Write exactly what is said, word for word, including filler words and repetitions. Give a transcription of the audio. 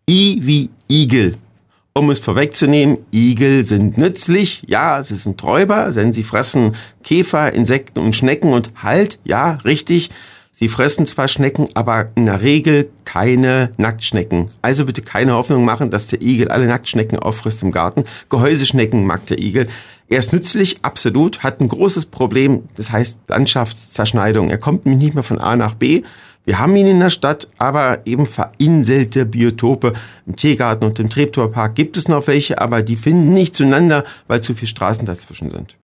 I wie Igel. Um es vorwegzunehmen, Igel sind nützlich, ja, sie sind Räuber, denn sie fressen Käfer, Insekten und Schnecken und halt, ja, richtig, sie fressen zwar Schnecken, aber in der Regel keine Nacktschnecken. Also bitte keine Hoffnung machen, dass der Igel alle Nacktschnecken auffrisst im Garten. Gehäuseschnecken mag der Igel. Er ist nützlich, absolut, hat ein großes Problem, das heißt Landschaftszerschneidung. Er kommt nicht mehr von A nach B. Wir haben ihn in der Stadt, aber eben verinselte Biotope. Im Tiergarten und im Treptower Park gibt es noch welche, aber die finden nicht zueinander, weil zu viele Straßen dazwischen sind.